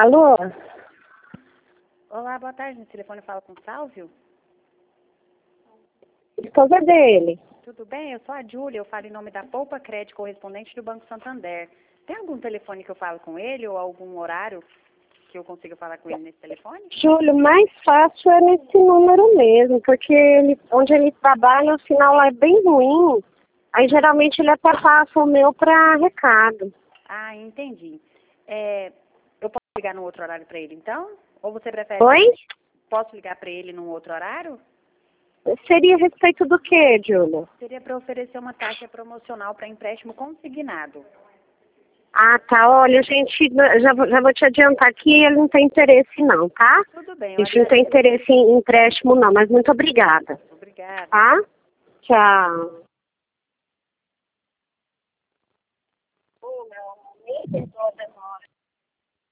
Alô? Olá, boa tarde. No telefone fala com o Sálvio? Esposa dele. Tudo bem? Eu sou a Júlia, eu falo em nome da Poupa Crédito, correspondente do Banco Santander. Tem algum telefone que eu falo com ele ou algum horário que eu consiga falar com ele nesse telefone? Júlio, mais fácil é nesse número mesmo, porque onde ele trabalha, o sinal lá é bem ruim. Aí geralmente ele até passa o meu para recado. Ah, entendi. Eu posso ligar num outro horário para ele, então? Ou você prefere... Oi? Posso ligar para ele num outro horário? Seria a respeito do que, Júlia? Seria para oferecer uma taxa promocional para empréstimo consignado. Ah, tá. Olha, gente, já vou te adiantar que ele não tem interesse não, tá? Tudo bem, A eu gente não tem agradeço. interesse em empréstimo não, mas muito obrigada. Obrigada. Tá? Tchau.